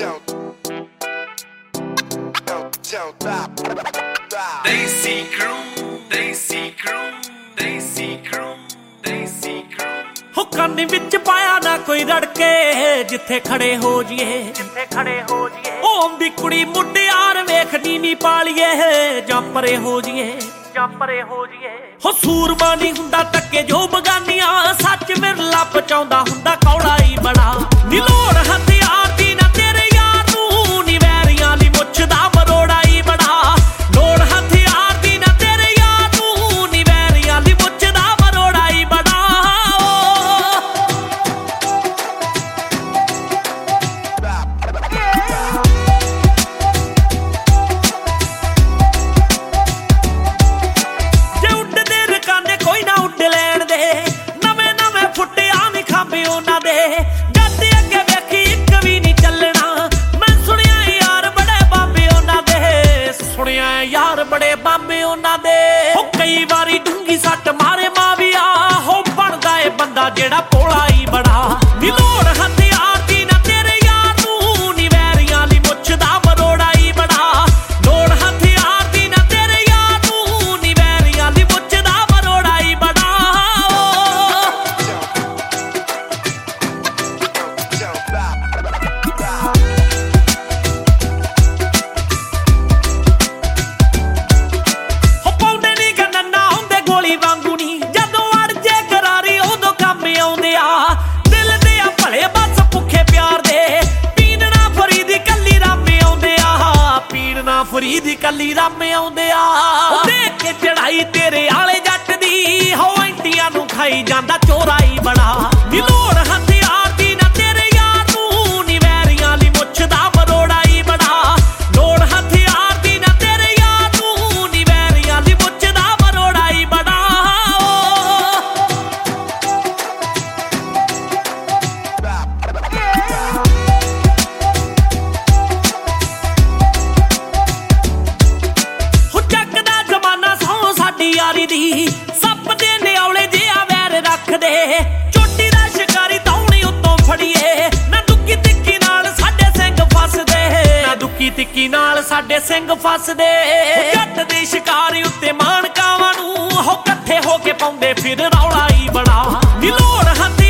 Desi crew, Desi crew, Desi crew, Desi crew। ਹੋ ਕੰਨ ਵਿੱਚ ਪਾਇਆ ਨਾ ਕੋਈ ਰੜਕੇ, ਜਿੱਥੇ ਖੜੇ ਹੋ ਜੀਏ, ਜਿੱਥੇ ਖੜੇ ਹੋ ਜੀਏ। ਉਹ ਆਉਂਦੀ ਕੁੜੀ ਮੁਟਿਆਰ ਵੇਖਣੀ ਨੀ ਪਾਲੀਏ, ਜਾਂ ਪਰੇ ਹੋ ਜੀਏ, ਜਾਂ ਪਰੇ ਹੋ ਜੀਏ। ਹੋ ਸੂਰਮਾ ਨੀ ਹੁੰਦਾ ਟੱਕੇ ਜੋ ਬਗਾਨੀਆਂ, ਸੱਚ ਮਿਰਲਾ ਪਚਾਉਂਦਾ ਹੁੰਦਾ ਕੌੜਾ ਹੀ ਬੜਾ। ਨੀ ਲੋੜ ਹਥਿਆਰ ਦੀ ਨਾ ਤੇਰੇ ਯਾਰ ਨੂੰ, ਨੀ ਵੈਰੀਆਂ ਲਈ ਮੁੱਛ ਦਾ ਮਰੋੜਾ ਹੀ ਬੜਾ। ਲੋੜ ਹਥਿਆਰ ਦੀ ਨਾ ਤੇਰੇ ਯਾਰ ਨੂੰ, ਨੀ ਵੈਰੀਆਂ ਲਈ ਮੁੱਛ ਦਾ ਮਰੋੜਾ ਹੀ ਬੜਾ। ਜੇ ਉੱਡਦੇ ਰਕਾਨੇ ਕੋਈ ਨਾ ਉੱਡ ਲੈਣ ਦੇ, ਨਵੇਂ ਨਵੇਂ ਫੁੱਟਿਆ ਨੀ ਖਾਂਬੇ ਉਹਨਾਂ ਦੇ। ਜੱਟ ਅੱਗੇ ਵੇਖੀ ਇੱਕ ਵੀ ਨੀ ਚੱਲਣਾ, ਮੈਂ ਸੁਣਿਆ ਯਾਰ ਬੜੇ ਬਾਬੇ ਉਹਨਾਂ ਦੇ, ਸੁਣਿਆ ਯਾਰ ਬੜੇ ਬਾਬੇ ਉਹਨਾਂ ਦੇ। ਹੋ ਕਈ ਵਾਰੀ ਡੂੰਗੀ ਸੱਟ ਮਾਰੇ ਮਾਵੀਆ, ਹੋ ਬਣਦਾ ਏ ਬੰਦਾ ਜਿਹੜਾ ਭੋਲਾ ਹੀ ਬੜਾ। ਨੀ ਲੋੜ ਹਥਿਆਰ ਦੀ ਨਾ ਤੇਰੇ ਯਾਰ ਨੂੰ, ਨੀ ਵੈਰੀਆਂ ਲਈ ਮੁੱਛ ਦਾ ਮਰੋੜਾ ਹੀ ਬੜਾ। ਲੋੜ ਹਥਿਆਰ ਦੀ ਨਾ ਤੇਰੇ ਯਾਰ ਨੂੰ, ਨੀ ਵੈਰੀਆਂ ਲਈ ਮੁੱਛ ਦਾ ਮਰੋੜਾ ਹੀ ਬੜਾ। ਹੋ ਪਾਉਂਦੇ ਨੀ ਗੰਨਾ ਹੁੰਦੇ ਗੋਲੀ ਵਾਂਗੂ ਨੀ, ਜਦੋਂ ਅੜ ਜੇ ਕਰਾਰੀ ਉਦੋਂ ਕੰਮ ਆਉਂਦੇ ਆ। ਦਿਲ ਦੇ ਆ ਭਲੇ ਬਸ ਭੁੱਖੇ ਪਿਆਰ ਦੇ, ਪੀਣ ਨਾ ਫਰੀਦੀ ਕੱਲੀ ਰਾਮੇ ਆਉਂਦੇ ਆ, ਪੀਣ ਨਾ ਫਰੀਦੀ ਕੱਲੀ ਰਾਮੇ ਆਉਂਦੇ ਆ। ਉਹ ਦੇਖ ਕੇ ਚੜਾਈ ਤੇਰੇ ਆਲੇ ਜੱਟ ਦੀ, ਹੋ ਐਂਟੀਆਂ ਨੂੰ ਖਾਈ ਜਾਂਦਾ ਚੋਰਾ ਹੀ ਬੜਾ। ਨੀ ਲੋੜ ਹਥਿਆਰ ਦੀ ਨਾ ਤੇਰੇ ਯਾਰ ਨੂੰ, ਨੀ ਵੈਰੀਆਂ ਲਈ ਮੁੱਛ ਦਾ ਮਰੋੜਾ ਹੀ ਬੜਾ। ਲੋੜ ਹਥਿਆਰ ਦੀ ਨਾ ਤੇਰੇ ਯਾਰ ਨੂੰ, ਨੀ ਵੈਰੀਆਂ ਲਈ ਮੁੱਛ ਦਾ ਮਰੋੜਾ ਹੀ ਬੜਾ। ਹੋ ਚੱਕਦਾ ਜ਼ਮਾਨਾ ਸਹੁੰ ਸਾਡੀ ਯਾਰੀ ਦੀ, ਸੱਪ ਦੇ ਨਿਆਉਲੇ ਜਿਹਾ ਵੈਰ ਰੱਖਦੇ। ਚੋਟੀ ਦਾ ਸ਼ਿਕਾਰੀ ਤੌਣੀ ਉੱਤੋਂ ਫੜੀਏ, ਨਾ ਦੁੱਕੀ ਤਿੱਕੀ ਨਾਲ ਸਾਡੇ ਸਿੰਘ ਫਸਦੇ, ਨਾ ਦੁੱਕੀ ਤਿੱਕੀ ਨਾਲ ਸਾਡੇ ਸਿੰਘ ਫਸਦੇ। ਜੱਟ ਦੇ ਸ਼ਿਕਾਰੀ ਉੱਤੇ ਮਾਣਕਾਵਾਂ ਨੂੰ, ਹੋ ਇਕੱਠੇ ਹੋ ਕੇ ਪਾਉਂਦੇ ਫਿਰ ਰੌਲਾ ਹੀ ਬੜਾ। ਨੀ ਲੋੜ ਹੱਥ